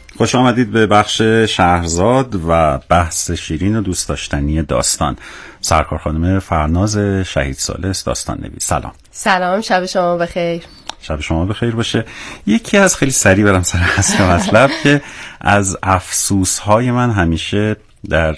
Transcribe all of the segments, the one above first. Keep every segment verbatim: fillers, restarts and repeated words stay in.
خوش آمدید به بخش شهرزاد و بحث شیرین و دوست داشتنی داستان. سرکار خانم فرناز شهید ثالث، داستان نویس. سلام. سلام، شب شما بخیر. شب شما بخیر باشه. یکی از خیلی سریع برم سر اصل مطلب که از افسوس‌های من همیشه در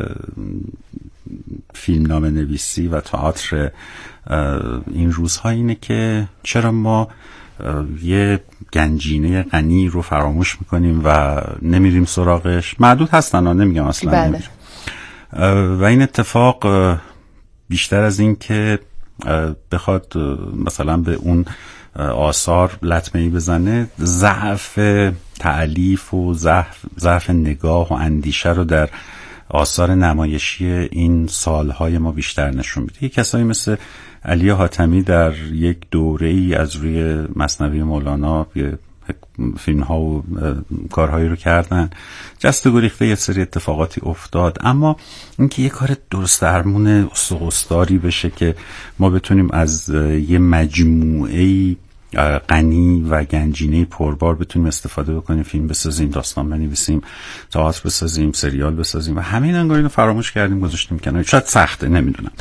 فیلمنامه نویسی و تئاتر این روزها اینه که چرا ما یه گنجینه غنی رو فراموش میکنیم و نمیریم سراغش. معدود هستن ها، نمیگم اصلا بله. نمیریم. و این اتفاق بیشتر از این که بخواد مثلا به اون آثار لطمه‌ای بزنه، ضعف تألیف و ضعف ضعف نگاه و اندیشه رو در آثار نمایشی این سالهای ما بیشتر نشون میده. یک کسایی مثل علی حاتمی در یک دوره‌ای از روی مثنوی مولانا فیلم ها و کارهایی رو کردن، جست و گریخته یه سری اتفاقاتی افتاد، اما اینکه یه کار درست درمون استقصداری بشه که ما بتونیم از یه مجموعه غنی و گنجینه پربار بتونیم استفاده بکنیم، فیلم بسازیم، داستان بنویسیم، تئاتر بسازیم، سریال بسازیم و همین انگار اینو فراموش کردیم، گذاشتیم کنار. شاید سخته، نمیدونم.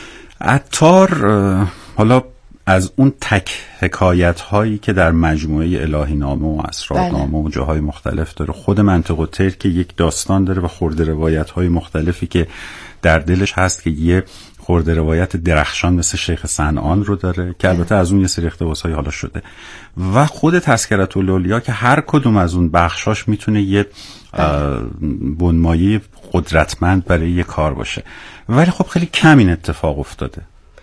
عطار حالا از اون تک حکایت هایی که در مجموعه الهی نامه و اسرارنامه و جاهای مختلف داره، خود منطق الطیر که یک داستان داره و خرده روایت های مختلفی که در دلش هست که یه خرده روایت درخشان مثل شیخ صنعان رو داره که البته از اون یه سری اقتباس های حالا شده، و خود تذکرة الاولیا که هر کدوم از اون بخشاش میتونه یه بنمایه قدرتمند برای یه کار باشه، ولی خب خیلی کم این اتفاق افتاده.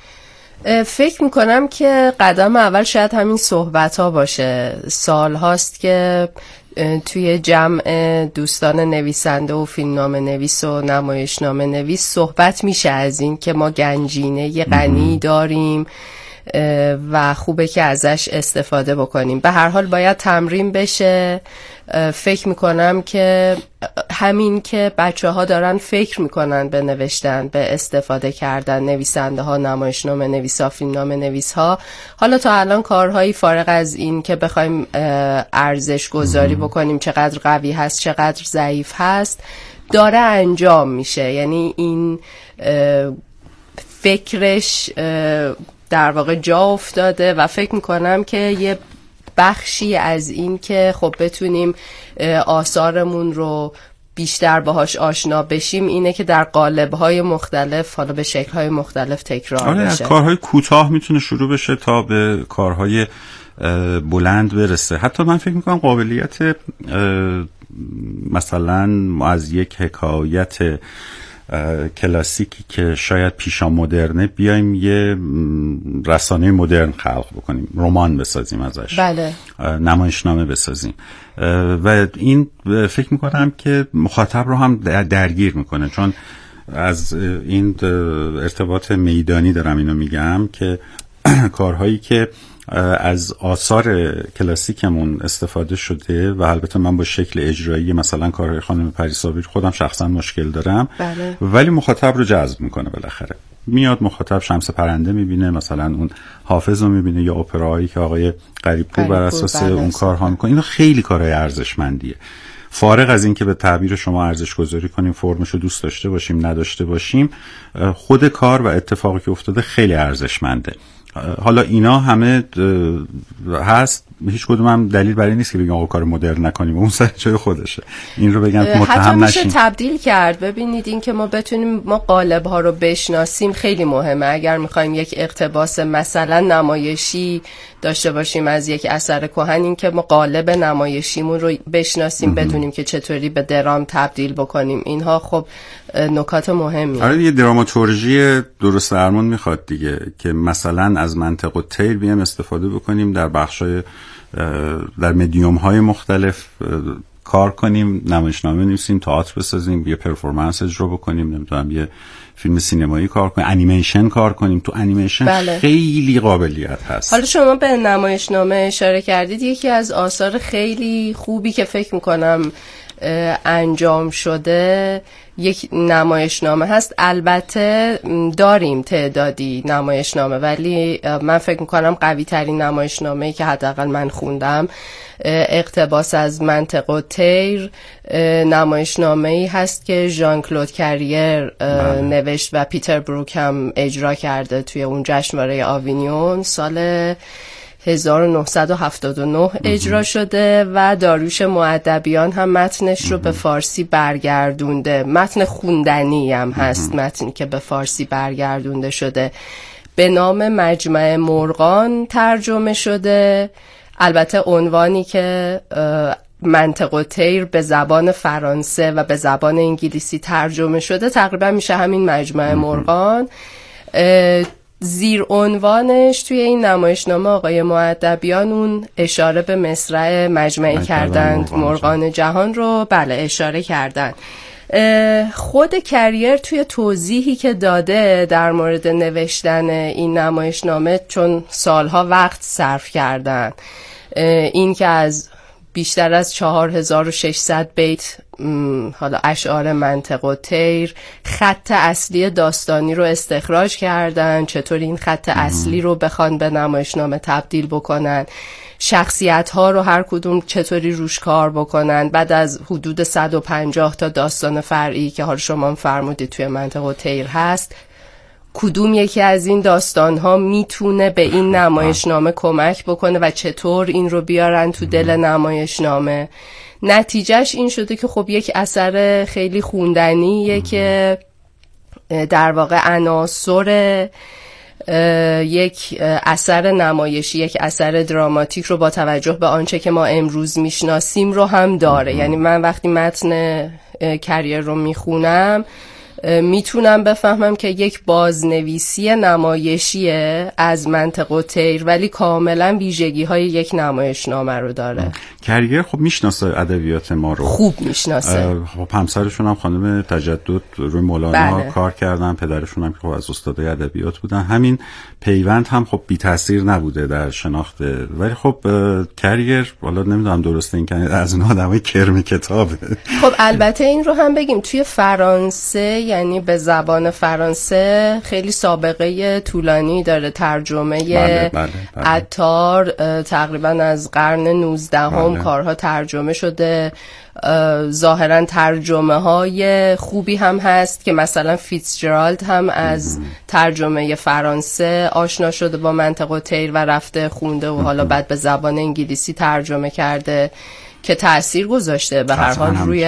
فکر میکنم که قدم اول شاید همین صحبت ها باشه. سال هاست که توی جمع دوستان نویسنده و فیلمنامه نویس و نمایشنامه نویس صحبت میشه از این که ما گنجینه غنی داریم و خوبه که ازش استفاده بکنیم. به هر حال باید تمرین بشه. فکر میکنم که همین که بچه ها دارن فکر میکنن به نوشتن، به استفاده کردن، نویسنده ها، نمایشنامه نویس ها، فیلمنامه نویس ها، حالا تا الان کارهایی فارغ از این که بخوایم ارزش گذاری بکنیم چقدر قوی هست چقدر ضعیف هست داره انجام میشه. یعنی این فکرش در واقع جا افتاده و فکر میکنم که یه بخشی از این که خب بتونیم آثارمون رو بیشتر باهاش آشنا بشیم اینه که در قالب‌های مختلف، حالا به شکل‌های مختلف تکرار آره بشه. از کارهای کوتاه میتونه شروع بشه تا به کارهای بلند برسه. حتی من فکر میکنم قابلیت مثلا از یک حکایت کلاسیکی که شاید پیشا مدرنه بیایم یه رسانه مدرن خلق بکنیم، رمان بسازیم ازش، بله، نمایشنامه بسازیم، و این فکر میکنم که مخاطب رو هم درگیر میکنه، چون از این ارتباط میدانی دارم اینو میگم که کارهایی که از آثار کلاسیکمون استفاده شده و البته من با شکل اجرایی مثلا کارهای خانم پری صابری خودم شخصا مشکل دارم، بله. ولی مخاطب رو جذب میکنه. بالاخره میاد مخاطب شمس پرنده میبینه، مثلا اون حافظ رو میبینه، یا اپرایی که آقای قریب‌پور بر اساس اون کارها میکنه. اینا خیلی کارهای ارزشمندیه، فارغ از این که به تعبیر شما ارزش گذاری کنیم، فرمشو دوست داشته باشیم نداشته باشیم، خود کار و اتفاقی که افتاده خیلی ارزشمنده. حالا اینا همه هست، هیچ کدوم هم دلیل برای نیست که بگیم آقا کار مدرن نکنیم، اون سر جای خودشه. این رو بگن متهم نشیم. حتی میشه تبدیل کرد. ببینید این که ما بتونیم ما قالب ها رو بشناسیم خیلی مهمه. اگر میخوایم یک اقتباس مثلا نمایشی داشته باشیم از یک اثر کهن، این که ما قالب نمایشیمون رو بشناسیم، بدونیم که چطوری به درام تبدیل بکنیم، اینها خب نکات مهمیه. آره یه دراماتورژی درست درمون میخواد دیگه، که مثلا از منطق الطیر بیام استفاده بکنیم در بخشای در مدیوم های مختلف کار کنیم، نمایشنامه نویسیم، تئاتر بسازیم، یه پرفورمنس اجرا بکنیم، نمیدونم یه فیلم سینمایی کار کنیم، انیمیشن کار کنیم. تو انیمیشن بله. خیلی قابلیت هست. حالا شما به نمایشنامه اشاره کردید، یکی از آثار خیلی خوبی که فکر میکنم انجام شده یک نمایشنامه هست. البته داریم تعدادی نمایشنامه، ولی من فکر میکنم قوی ترین نمایشنامه‌ای که حداقل من خوندم اقتباس از منطق تیر نمایشنامه‌ای هست که ژان کلود کریر بله. نوشت و پیتر بروک هم اجرا کرده توی اون جشنواره آوینیون سال هزار و نهصد و هفتاد و نه اجرا شده و داریوش مؤدبیان هم متنش رو به فارسی برگردونده. متن خوندنی هم هست، متنی که به فارسی برگردونده شده، به نام مجمع مرغان ترجمه شده. البته عنوانی که منطق و طیر به زبان فرانسه و به زبان انگلیسی ترجمه شده تقریبا میشه همین مجمع مرغان. زیر عنوانش توی این نمایشنامه آقای مؤدبیان اون اشاره به مصرع مجمعی کردند مرغان جهان رو بله اشاره کردن. خود کریر توی توضیحی که داده در مورد نوشتن این نمایشنامه، چون سالها وقت صرف کردن، این که از بیشتر از چهار هزار و ششصد بیت حالا اشعار منطق و طیر خط اصلی داستانی رو استخراج کردن، چطور این خط اصلی رو بخوان به نمایشنامه تبدیل بکنن، شخصیت ها رو هر کدوم چطوری روش کار بکنن، بعد از حدود صد و پنجاه تا داستان فرعی که حالا شما فرمودید توی منطق و طیر هست، کدوم یکی از این داستان ها میتونه به این نمایشنامه کمک بکنه و چطور این رو بیارن تو دل نمایشنامه. نتیجهش این شده که خب یک اثر خیلی خوندنیه که در واقع عناصر یک اثر نمایشی، یک اثر دراماتیک رو با توجه به آنچه که ما امروز میشناسیم رو هم داره. یعنی من وقتی متن کریر رو میخونم میتونم بفهمم که یک بازنویسی نمایشیه از منطق و طیر، ولی کاملا ویژگی های یک نمایشنامه رو داره. کریر خب میشناسه ادبیات ما رو، خوب میشناسه. خب همسرشون هم خانم تجدد روی مولانا بله. کار کردن، پدرشون هم که از استادای ادبیات بودن. همین پیوند هم خب بی تاثیر نبوده در شناخت. ولی خب کریر والا نمیدونم درسته این که از اون آدمای کرم کتابه. خب البته این رو هم بگیم توی فرانسه، یعنی به زبان فرانسه خیلی سابقه طولانی داره. ترجمه بله، بله، بله. عطار تقریبا از قرن نوزدهم بله. کارها ترجمه شده. ظاهرا ترجمه های خوبی هم هست که مثلا فیتزجرالد هم از ترجمه فرانسه آشنا شده با منطق و طیر و رفته خونده و حالا بعد به زبان انگلیسی ترجمه کرده که تأثیر گذاشته به هر حال روی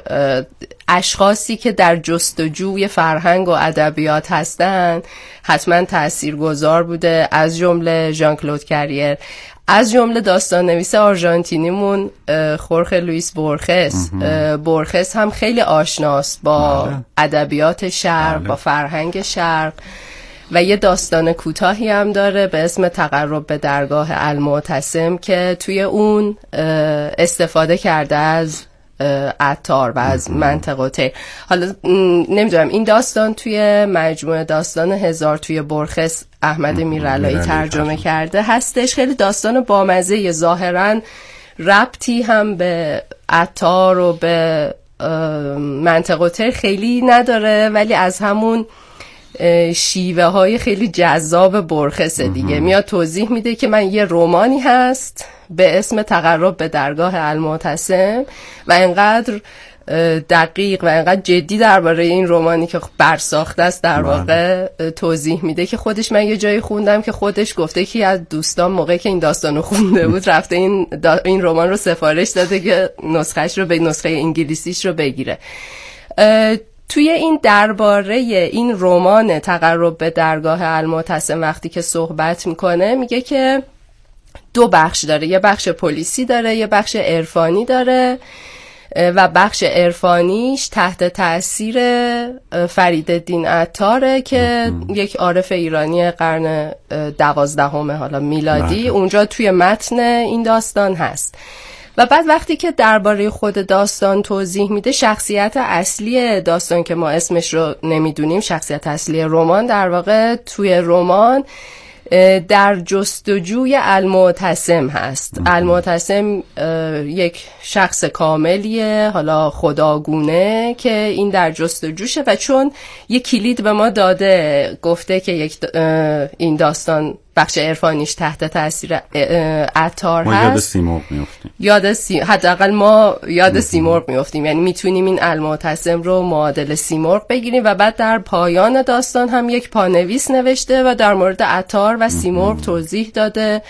اشخاصی که در جستجوی فرهنگ و ادبیات هستن. حتما تأثیرگذار بوده، از جمله ژان کلود کریر، از جمله داستان نویس آرژانتینیمون خورخه لوئیس بورخس. بورخس هم خیلی آشناست با ادبیات شرق، با فرهنگ شرق و یه داستان کوتاهی هم داره به اسم تقرب به درگاه المعتصم که توی اون استفاده کرده از عطار و از منطق و طیر. حالا نمیدونم این داستان توی مجموعه داستان هزار توی بورخس احمد میرعلایی ترجمه کرده هستش. خیلی داستان بامزه، ظاهرا ربطی هم به عطار و به منطق و طیر خیلی نداره، ولی از همون شیوه های خیلی جذاب بورخسه دیگه. میاد توضیح میده که من یه رمانی هست به اسم تقرب به درگاه المعتصم و انقدر دقیق و انقدر جدی درباره این رمانی که برساخته است در واقع توضیح میده که خودش، من یه جایی خوندم که خودش گفته که از دوستان موقعی که این داستانو خونده بود رفته این دا این رمان رو سفارش داده که نسخهش رو به نسخه انگلیسیش رو بگیره. توی این درباره این رمان تقرب به درگاه المعتصم وقتی که صحبت میکنه میگه که دو بخش داره، یه بخش پلیسی داره، یه بخش عرفانی داره و بخش عرفانیش تحت تأثیر فریدالدین عطاره که یک عارف ایرانی قرن دوازدهم حالا میلادی اونجا توی متن این داستان هست. و بعد وقتی که درباره خود داستان توضیح میده، شخصیت اصلی داستان که ما اسمش رو نمیدونیم، شخصیت اصلی رمان، در واقع توی رمان در جستجوی المعتصم هست. المعتصم یک شخص کاملیه، حالا خداگونه، که این در جستجوشه و چون یک کلید به ما داده، گفته که یک این داستان بخش عرفانیش تحت تاثیر عطار ما هست، یاد سیمرغ میافتیم. یاد سی... حداقل ما یاد سیمرغ میافتیم، یعنی میتونیم این المعتصم رو معادل سیمرغ بگیریم. و بعد در پایان داستان هم یک پانویس نوشته و در مورد عطار و سیمرغ توضیح داده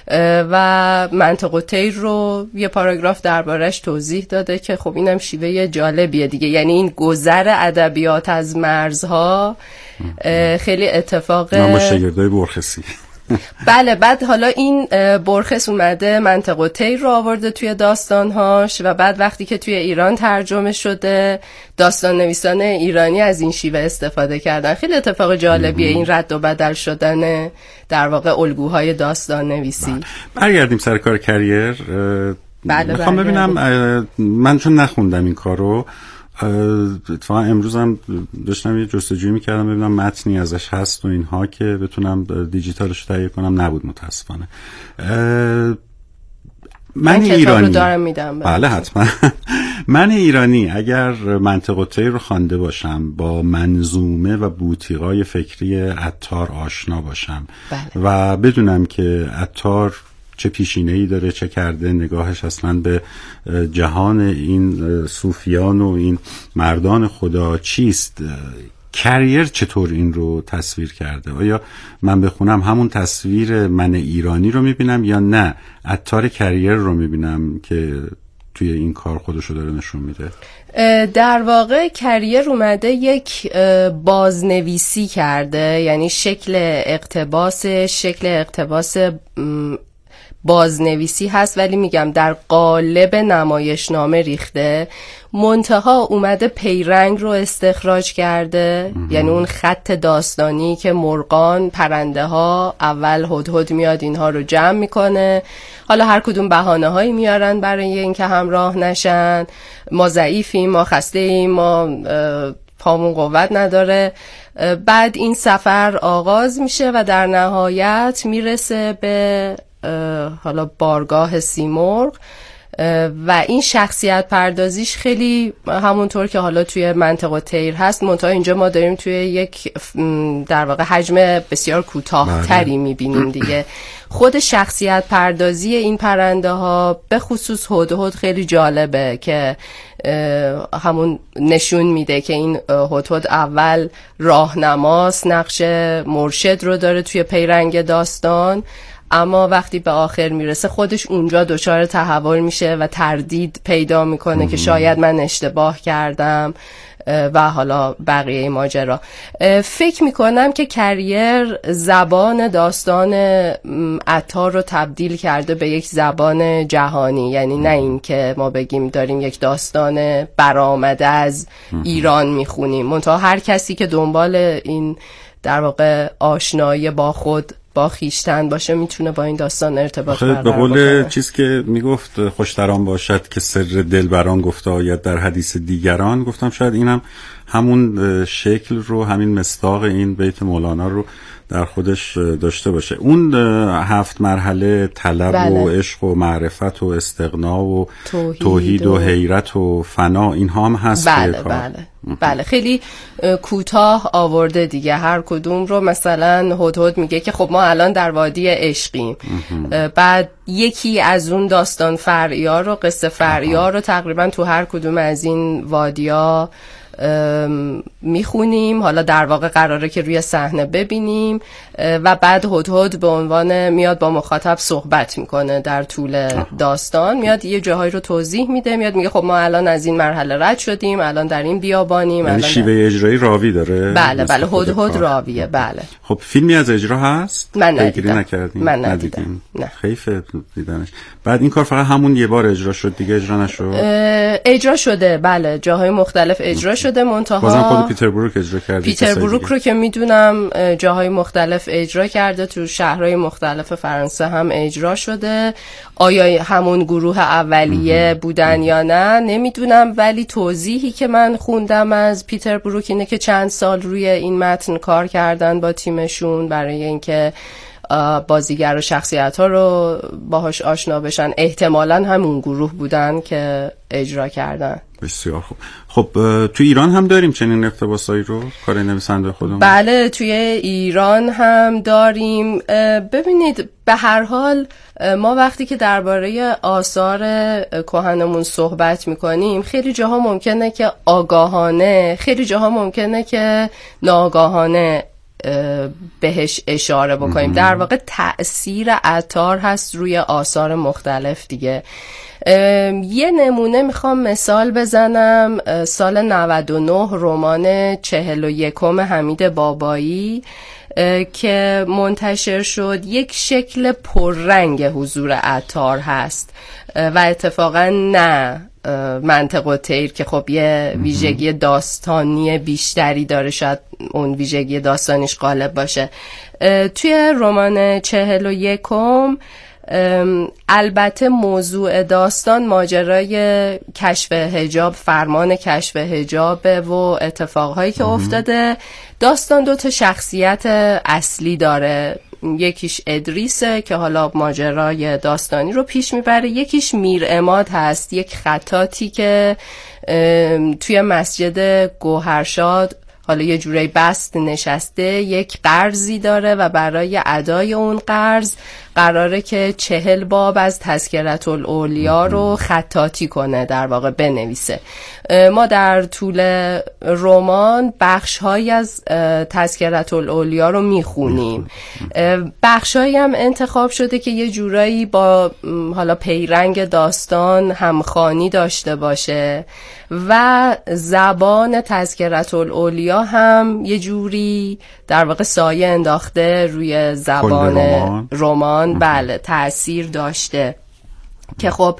و منطق الطیر رو یه پاراگراف دربارش توضیح داده که خب اینم شیوه جالبیه دیگه، یعنی این گذر ادبیات از مرزها خیلی اتفاق. من با شاگردای برخسی بله. بعد حالا این برخس اومده منطق الطیر رو آورده توی داستانهاش و بعد وقتی که توی ایران ترجمه شده، داستان نویسان ایرانی از این شیوه استفاده کردن. خیلی اتفاق جالبیه این رد و بدل شدن در واقع الگوهای داستان نویسی. برگردیم سر کار کریر. بله. میخوام ببینم، من چون نخوندم این کارو، اتفاقا امروز هم داشتم یه جستجوی میکردم ببینم متنی ازش هست و اینها که بتونم دیجیتالش تهیه کنم، نبود متاسفانه. من, من ایرانی رو دارم میدم. بله حتما. من ایرانی اگر منطق الطیر رو خوانده باشم، با منظومه و بوتیقای فکری عطار آشنا باشم، بله. و بدونم که عطار چه پیشینه‌ای داره، چه کرده، نگاهش اصلا به جهان این صوفیان و این مردان خدا چیست، کریر چطور این رو تصویر کرده، آیا من بخونم همون تصویر من ایرانی رو میبینم یا نه عطار کریر رو میبینم که توی این کار خودشو داره نشون میده؟ در واقع کریر اومده یک بازنویسی کرده، یعنی شکل اقتباس شکل اقتباس بازنویسی هست، ولی میگم در قالب نمایشنامه ریخته. منتها اومده پیرنگ رو استخراج کرده، یعنی اون خط داستانی که مرغان، پرنده ها، اول هدهد میاد اینها رو جمع میکنه، حالا هر کدوم بهانه هایی میارن برای اینکه همراه نشن، ما ضعیفیم، ما خسته ایم، ما پامون قوت نداره. بعد این سفر آغاز میشه و در نهایت میرسه به حالا بارگاه سیمرغ و این شخصیت پردازیش خیلی همونطور که حالا توی منطق الطیر هست، منتها اینجا ما داریم توی یک در واقع حجم بسیار کوتاه‌تری میبینیم دیگه. خود شخصیت پردازی این پرنده ها به خصوص هدهد خیلی جالبه که همون نشون میده که این هدهد اول راهنماست، نقش مرشد رو داره توی پیرنگ داستان، اما وقتی به آخر میرسه خودش اونجا دچار تحول میشه و تردید پیدا میکنه که شاید من اشتباه کردم و حالا بقیه ماجرا. فکر میکنم که کریر زبان داستان عطار رو تبدیل کرده به یک زبان جهانی، یعنی نه این که ما بگیم داریم یک داستان برآمده از ایران میخونیم، منتها هر کسی که دنبال این در واقع آشنایی با خود با خیشتن باشه میتونه با این داستان ارتباط برقرار به قول بکنه. چیز که میگفت خوشتران باشد که سر دلبران گفته آید در حدیث دیگران، گفتم شاید اینم همون شکل رو، همین مصداق این بیت مولانا رو در خودش داشته باشه. اون هفت مرحله طلب بله. و عشق و معرفت و استغنا و توحید, توحید و, و حیرت و فنا، اینها هم هست. بله بله بله خیلی کوتاه آورده دیگه هر کدوم رو. مثلا هدهد میگه که خب ما الان در وادی عشقیم، بعد یکی از اون داستان فرعی‌ها رو، قصه فرعی‌ها رو تقریبا تو هر کدوم از این وادی‌ها میخونیم، حالا در واقع قراره که روی صحنه ببینیم و بعد هدهد به عنوان میاد با مخاطب صحبت میکنه در طول داستان، میاد یه جاهایی رو توضیح میده، میاد میگه خب ما الان از این مرحله رد شدیم، الان در این بیابانیم. یعنی شیوه در... اجرایی راوی داره. بله بله هدهد راویه. بله. خب فیلمی از اجرا هست؟ من ندیدم. نکردیم؟ من ندیدم. نه. خیلی دیدنش. بعد این کار فقط همون یه بار اجرا شد، دیگه اجرا نشد؟ اجرا شده، بله، جاهای مختلف اجرا شده شده. منتها بازم خود پیتر بروک اجرا کرده. پیتر بروک رو که میدونم جاهای مختلف اجرا کرده، تو شهرهای مختلف فرانسه هم اجرا شده. آیا همون گروه اولیه بودن یا نه نمیدونم، ولی توضیحی که من خوندم از پیتر بروک اینه که چند سال روی این متن کار کردن با تیمشون برای اینکه بازیگر و شخصیت ها رو باهاش آشنا بشن. احتمالاً همون گروه بودن که اجرا کردن. بسیار خوب. خب توی ایران هم داریم چنین اقتباسایی رو، کار نویسنده خودمون؟ بله توی ایران هم داریم. ببینید به هر حال ما وقتی که درباره آثار کهنمون صحبت میکنیم خیلی جاها ممکنه که آگاهانه، خیلی جاها ممکنه که ناآگاهانه بهش اشاره بکنیم. در واقع تأثیر عطار هست روی آثار مختلف دیگه. یه نمونه میخوام مثال بزنم. سال نود و نه رمان چهل و یکم حمید بابایی که منتشر شد یک شکل پررنگ حضور عطار هست و اتفاقا نه منطق و طیر که خب یه ویژگی داستانی بیشتری داره، شاید اون ویژگی داستانیش غالب باشه. توی رمان چهل و یکم البته موضوع داستان ماجرای کشف حجاب، فرمان کشف حجاب و اتفاقهایی که افتاده. داستان دو تا شخصیت اصلی داره، یکیش ادریسه که حالا ماجرای داستانی رو پیش میبره، یکیش میر عماد هست، یک خطاطی که توی مسجد گوهرشاد حالا یه جوری بست نشسته، یک قرضی داره و برای ادای اون قرض قراره که چهل باب از تذکرة الاولیا رو خطاطی کنه، در واقع بنویسه. ما در طول رمان بخش‌هایی از تذکرة الاولیا رو میخونیم. بخش‌هایی هم انتخاب شده که یه جورایی با حالا پیرنگ داستان همخوانی داشته باشه و زبان تذکرة الاولیا هم یه جوری در واقع سایه انداخته روی زبان رمان, رمان. بله تأثیر داشته که خب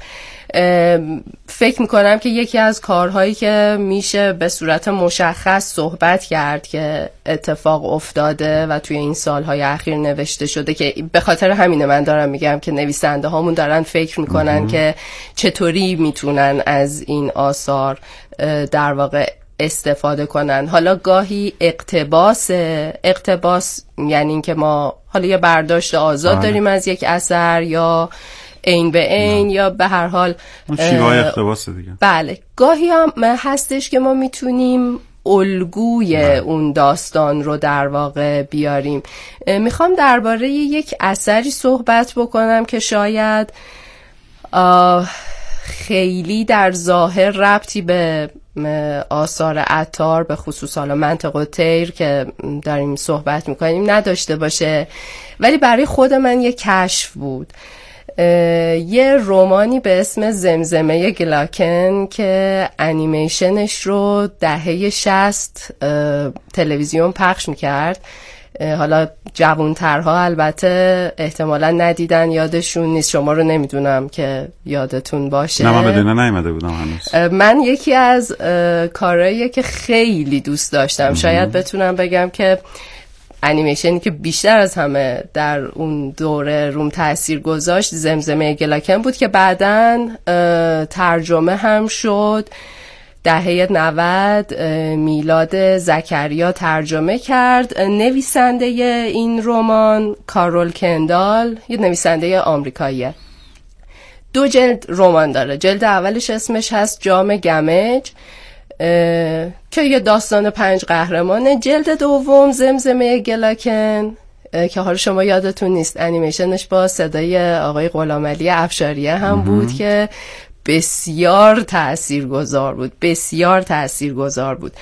فکر میکنم که یکی از کارهایی که میشه به صورت مشخص صحبت کرد که اتفاق افتاده و توی این سالهای اخیر نوشته شده، که به خاطر همینه من دارم میگم که نویسنده هامون دارن فکر میکنن که چطوری میتونن از این آثار در واقع استفاده کنن. حالا گاهی اقتباس اقتباس یعنی این که ما حالا یه برداشت آزاد آه. داریم از یک اثر یا عین به عین یا به هر حال شیوه اقتباس دیگه. بله گاهی هم هستش که ما میتونیم الگوی نه. اون داستان رو در واقع بیاریم. میخوام درباره یک اثری صحبت بکنم که شاید خیلی در ظاهر ربطی به آثار عطار به خصوص حالا منطق و طیر که داریم صحبت میکنیم نداشته باشه، ولی برای خود من یه کشف بود. یه رومانی به اسم زمزمه گلاکن که انیمیشنش رو دهه شصت تلویزیون پخش میکرد. حالا جوانترها البته احتمالا ندیدن، یادشون نیست، شما رو نمیدونم که یادتون باشه. نه من بدونه نیومده بودم هنوز. من یکی از کارهایی که خیلی دوست داشتم، شاید بتونم بگم که انیمیشنی که بیشتر از همه در اون دوره روم تأثیر گذاشت زمزمه گلاکن بود که بعداً ترجمه هم شد. دهه نود میلاد زکریا ترجمه کرد. نویسنده این رمان کارول کندال، یه نویسنده آمریکاییه. دو جلد رمان داره. جلد اولش اسمش هست جام گمج که یه داستان پنج قهرمانه. جلد دوم زمزمه گلاکن که حالا شما یادتون نیست انیمیشنش با صدای آقای غلامعلی افشاریه هم بود که بسیار تاثیرگذار بود، بسیار تاثیرگذار بود.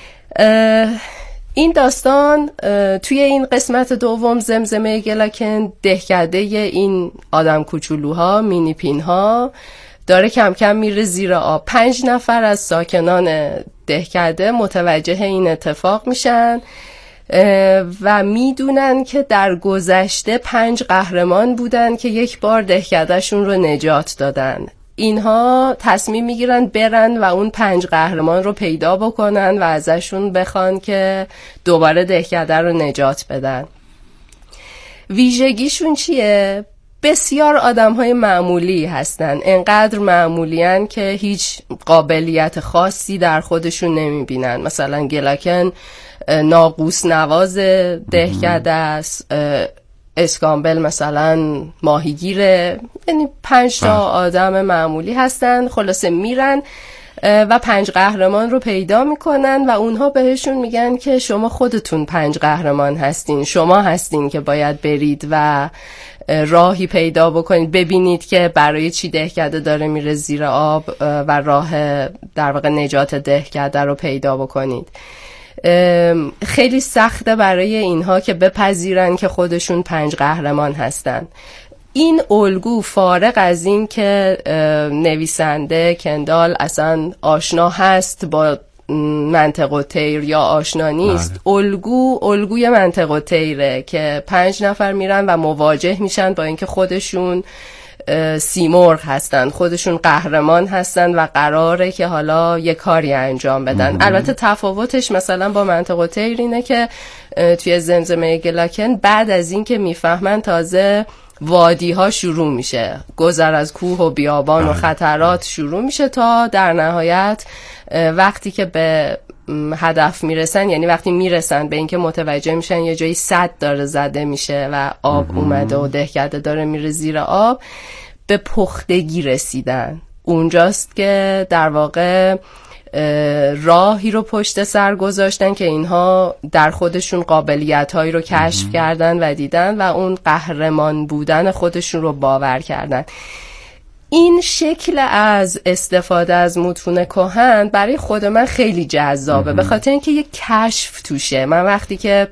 این داستان توی این قسمت دوم زمزمه گلاکن دهکده این آدم کوچولوها، مینی پین ها داره کم کم میره زیر آب. پنج نفر از ساکنان دهکده متوجه این اتفاق میشن و میدونن که در گذشته پنج قهرمان بودن که یک بار دهکدهشون رو نجات دادن. اینها تصمیم میگیرن برن و اون پنج قهرمان رو پیدا بکنن و ازشون بخوان که دوباره دهکده رو نجات بدن. ویژگیشون چیه؟ بسیار آدم‌های معمولی هستن، انقدر معمولیان که هیچ قابلیت خاصی در خودشون نمیبینن. مثلا گلاکن ناقوس نواز دهکده است، اسکامبل مثلا ماهیگیره، یعنی پنج تا آدم معمولی هستن. خلاصه میرن و پنج قهرمان رو پیدا میکنن و اونها بهشون میگن که شما خودتون پنج قهرمان هستین، شما هستین که باید برید و راهی پیدا بکنید، ببینید که برای چی دهکده داره میره زیر آب و راه در واقع نجات دهکده رو پیدا بکنید. خیلی سخته برای اینها که بپذیرن که خودشون پنج قهرمان هستن. این الگو فارغ از این که نویسنده کندال اصلا آشنا هست با منطق الطیر یا آشنا نیست، الگو الگوی منطق الطیره که پنج نفر میرن و مواجه میشن با اینکه خودشون سیمرغ هستن، خودشون قهرمان هستن و قراره که حالا یه کاری انجام بدن. البته تفاوتش مثلا با منطق الطیر اینه که توی زمزمه گلاکن بعد از این که میفهمن تازه وادی ها شروع میشه، گذر از کوه و بیابان و خطرات شروع میشه تا در نهایت وقتی که به هدف میرسن، یعنی وقتی میرسن به اینکه متوجه میشن یه جایی سد داره زده میشه و آب اومده و دهکده داره میره زیر آب، به پختگی رسیدن. اونجاست که در واقع راهی رو پشت سر گذاشتن که اینها در خودشون قابلیت هایی رو کشف کردن و دیدن و اون قهرمان بودن خودشون رو باور کردن. این شکل از استفاده از متون کهن برای خود من خیلی جذابه، به خاطر اینکه یک کشف توشه. من وقتی که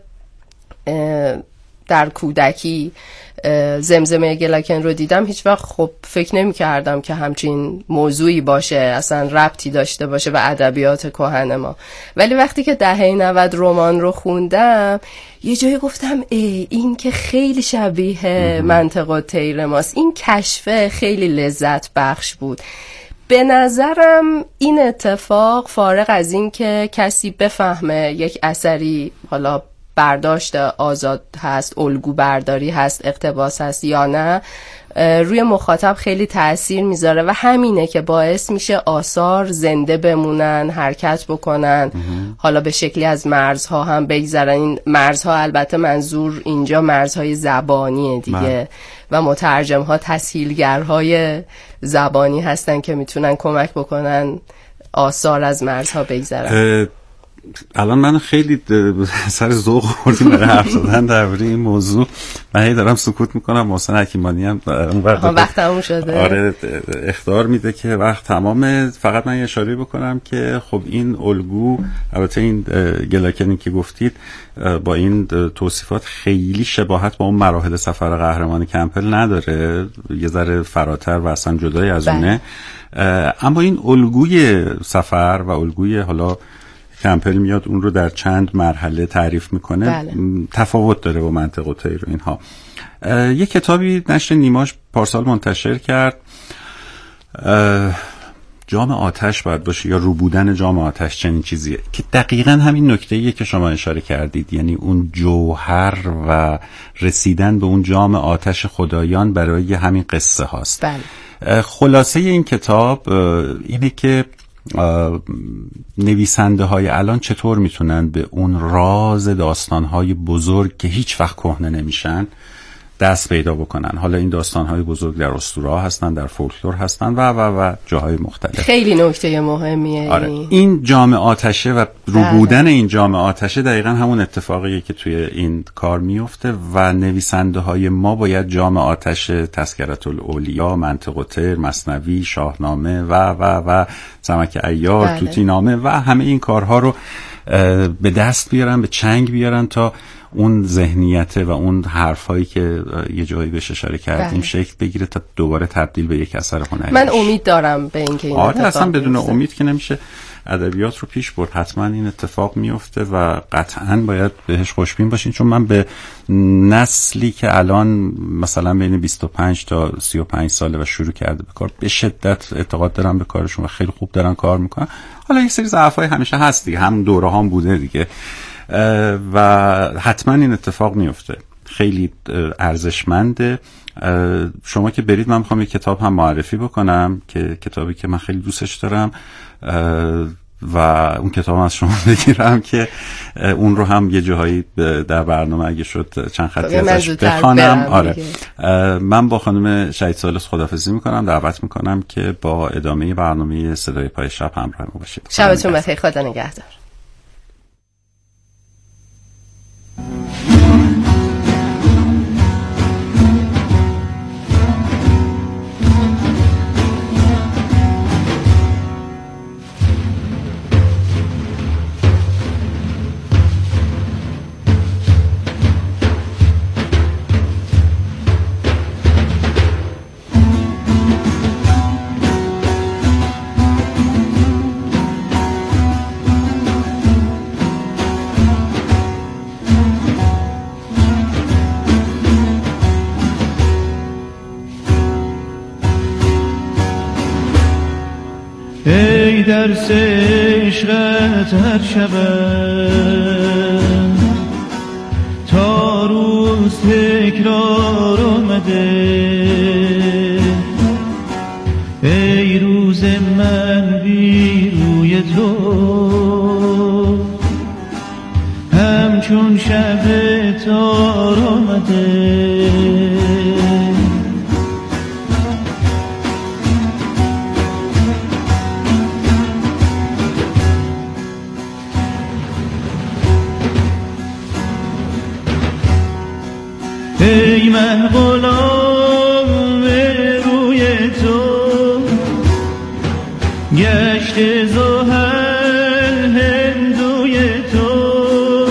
در کودکی زمزمه گلاکن رو دیدم هیچ وقت خب فکر نمی کردم که همچین موضوعی باشه، اصلا ربطی داشته باشه به ادبیات کهن ما. ولی وقتی که دهه نود رمان رو خوندم یه جایی گفتم ای این که خیلی شبیه منطق الطیر ماست. این کشفه خیلی لذت بخش بود. به نظرم این اتفاق فارغ از این که کسی بفهمه یک اثری حالا برداشت آزاد هست، الگو برداری هست، اقتباس هست یا نه، روی مخاطب خیلی تأثیر میذاره و همینه که باعث میشه آثار زنده بمونن، حرکت بکنن، حالا به شکلی از مرزها هم بگذرن. این مرزها البته منظور اینجا مرزهای زبانیه دیگه من. و مترجم ها تسهیلگرهای زبانی هستن که میتونن کمک بکنن آثار از مرزها بگذرن. الان من خیلی سر ذوق خوردیم برای حرف زدن درباره این موضوع. من هی دارم سکوت میکنم. محسن حکیمانی هم اون وقت تموم شده. آره اخطار میده که وقت تمامه. فقط من یه اشاره بکنم که خب این الگو، البته این گلاکنی که گفتید با این توصیفات خیلی شباهت با اون مراحل سفر قهرمان کمپل نداره، یه ذره فراتر و اصلا جدای از اونه. اما این الگوی سفر و الگوی حالا کمپل میاد اون رو در چند مرحله تعریف میکنه. بله. تفاوت داره با منطق الطیر و اینها. یه کتابی نشر نیماش پارسال منتشر کرد، جام آتش باید باشه یا رو بودن جام آتش، چنین چیزیه که دقیقاً همین نکته‌ایه که شما اشاره کردید، یعنی اون جوهر و رسیدن به اون جام آتش خدایان برای همین قصه هاست. بله. خلاصه این کتاب اینه که نویسنده های الان چطور میتونن به اون راز داستان های بزرگ که هیچ وقت کهنه نمیشن دست پیدا بکنن. حالا این داستان های بزرگ در اسطوره هستن، در فولکلور هستن و و و جاهای مختلف. خیلی نکته مهمیه. آره. این جام آتشه و رو بودن این جام آتشه دقیقا همون اتفاقیه که توی این کار میفته و نویسنده های ما باید جام آتش تذکرة الاولیا، منطق الطیر، مثنوی، شاهنامه و و و سمک عیار، بله. توتی نامه و همه این کارها رو به دست بیارن، به چنگ بیارن تا اون ذهنیت و اون حرفایی که یه جایی بهش اشاره کردیم بله. شکل بگیره تا دوباره تبدیل به یک اثر هنری. من امید دارم به اینکه این آره اصلا بدون امید که نمیشه ادبیات رو پیش برد. حتما این اتفاق میفته و قطعا باید بهش خوشبین باشین، چون من به نسلی که الان مثلا بین بیست و پنج تا سی و پنج ساله و شروع کرده به کار به شدت اعتقاد دارم به کارشون و خیلی خوب دارن کار میکنن. حالا یک سری ضعف‌های همیشه هست دیگه، هم دوره هم بوده دیگه و حتما این اتفاق میفته. خیلی ارزشمنده. شما که برید من میخوام یک کتاب هم معرفی بکنم که کتابی که من خیلی دوستش دارم و اون کتاب از شما بگیرم که اون رو هم یه جاهایی در برنامه اگه شد چند خطی ازش بخوانم. آره من با خانم شهید ثالث خداحافظی میکنم، دعوت میکنم که با ادامه برنامه صدای پای شب همراه ما باشید. شبتون بخیر، خدا نگهدار. ای درس عشقت هر شبم تا روز تکرار آمده، ای روز من بی روی تو همچون شب تار آمده. ای من غلام روی تو گشت زحل هندوی تو،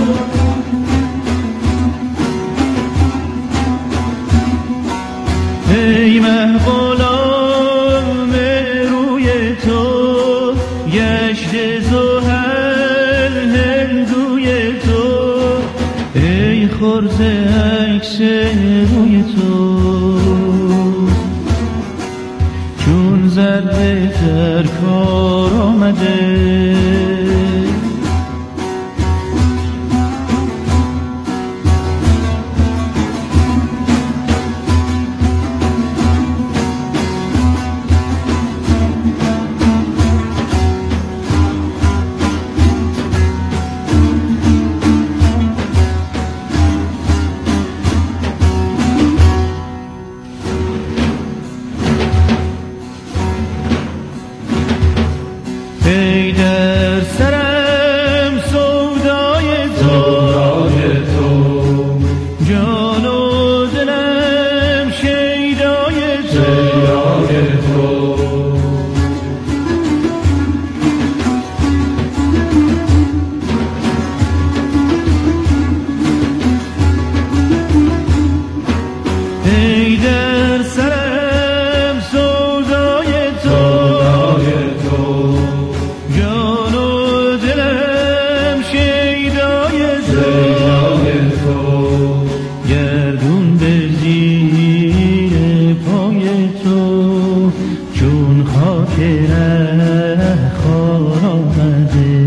ای من غلام روی تو گشت زحل هندوی تو، ای خرده عکس روی تو چون ذره در کار آمده. ای در سرم سودای تو، جان و دلم شیدای تو، ای در سرم سودای تو، جان و دلم شیدای تو، گردون به زیر پای تو چون خاک رهخوار آمده.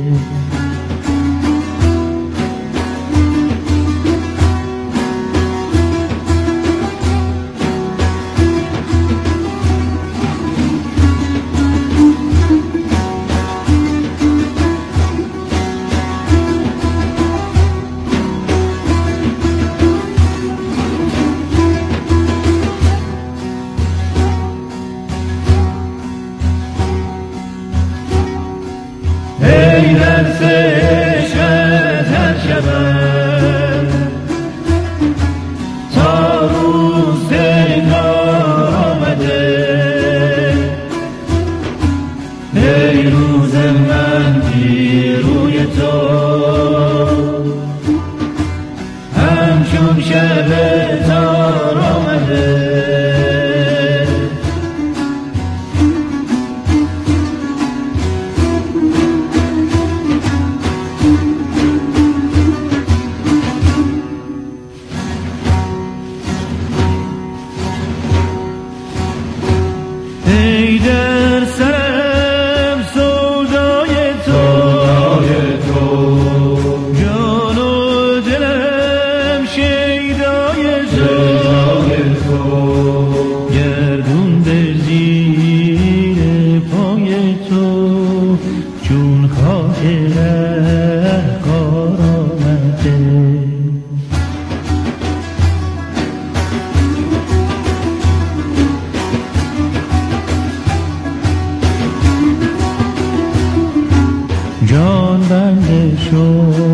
ای درس عشقت هر شبم تا روز تکرار آمده، ای روز من بی روی تو چون خاطره کار آمده. جان بنده شد